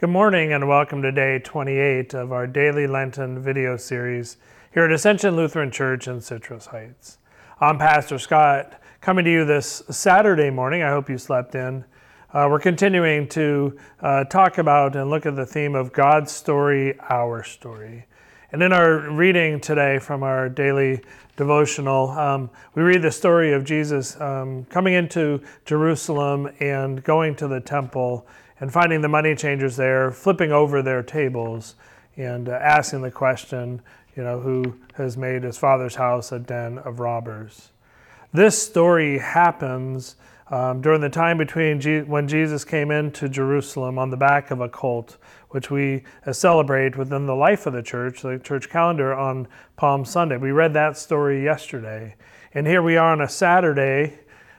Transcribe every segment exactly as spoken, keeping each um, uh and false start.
Good morning and welcome to day twenty-eight of our daily Lenten video series here at Ascension Lutheran Church in Citrus Heights. I'm Pastor Scott, coming to you this Saturday morning. I hope you slept in. Uh, we're continuing to uh, talk about and look at the theme of God's story, our story. And in our reading today from our daily devotional, um, we read the story of Jesus um, coming into Jerusalem and going to the temple and finding the money changers there, flipping over their tables and uh, asking the question, you know, who has made his father's house a den of robbers. This story happens um, during the time between Je- when Jesus came into Jerusalem on the back of a colt, which we uh, celebrate within the life of the church, the church calendar, on Palm Sunday. We read that story yesterday. And here we are on a Saturday,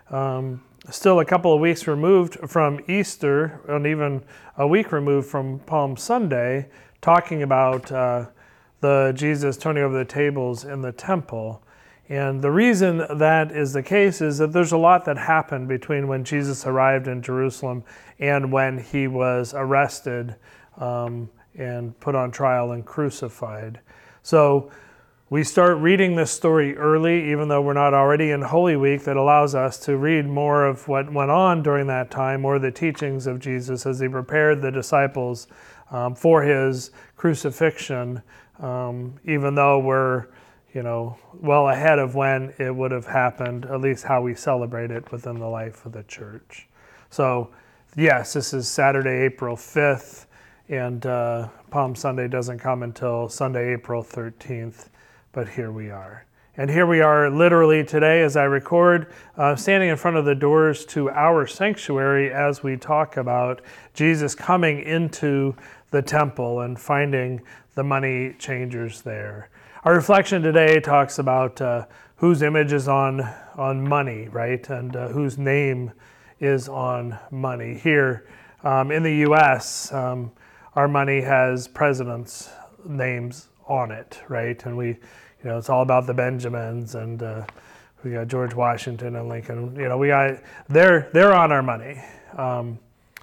um, still a couple of weeks removed from Easter, and even a week removed from Palm Sunday, talking about uh, the Jesus turning over the tables in the temple. And the reason that is the case is that there's a lot that happened between when Jesus arrived in Jerusalem and when he was arrested um, and put on trial and crucified. So we start reading this story early, even though we're not already in Holy Week. That allows us to read more of what went on during that time, more of the teachings of Jesus as he prepared the disciples um, for his crucifixion, um, even though we're, you know, well ahead of when it would have happened, at least how we celebrate it within the life of the church. So, yes, this is Saturday, April fifth, and uh, Palm Sunday doesn't come until Sunday, April thirteenth. But here we are. And here we are literally today as I record, uh, standing in front of the doors to our sanctuary as we talk about Jesus coming into the temple and finding the money changers there. Our reflection today talks about uh, whose image is on, on money, right? And uh, whose name is on money. Here um, in the U S, um, our money has presidents' names on it, right? And we, you know, it's all about the Benjamins, and uh, we got George Washington and Lincoln. You know, we got they're they're on our money, um,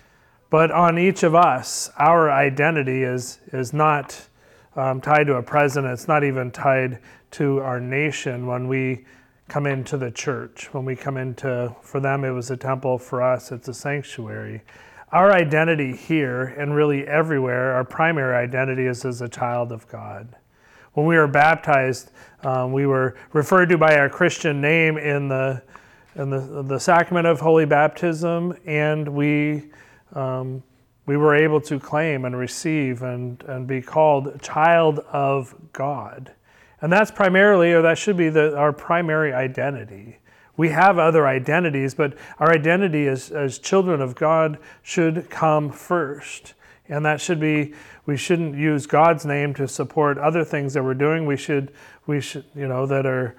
but on each of us, our identity is is not um, tied to a president. It's not even tied to our nation. When we come into the church, when we come into, for them it was a temple. For us, it's a sanctuary. Our identity here and really everywhere, our primary identity is as a child of God. When we were baptized, um, we were referred to by our Christian name in the in the, the sacrament of holy baptism, and we um, we were able to claim and receive and, and be called child of God. And that's primarily, or that should be the, our primary identity. We have other identities, but our identity as, as children of God should come first. And that should be, we shouldn't use God's name to support other things that we're doing. We should, we should, you know, that are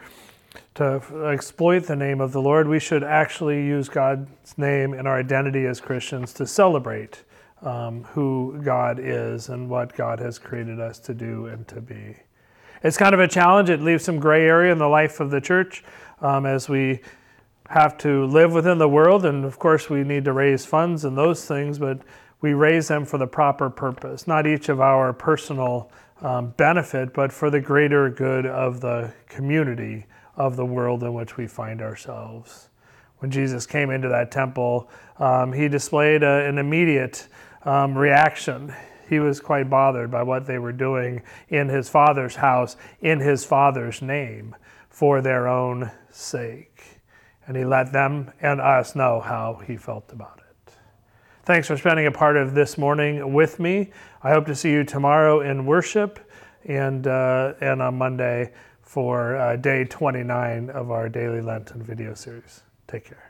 to exploit the name of the Lord. We should actually use God's name and our identity as Christians to celebrate um, who God is and what God has created us to do and to be. It's kind of a challenge. It leaves some gray area in the life of the church um, as we have to live within the world. And of course, we need to raise funds and those things, but we raise them for the proper purpose, not each of our personal um, benefit, but for the greater good of the community, of the world in which we find ourselves. When Jesus came into that temple, um, he displayed a, an immediate um, reaction. He was quite bothered by what they were doing in his Father's house, in his Father's name, for their own sake. And he let them and us know how he felt about it. Thanks for spending a part of this morning with me. I hope to see you tomorrow in worship and uh, and on Monday for uh, day twenty-nine of our daily Lenten video series. Take care.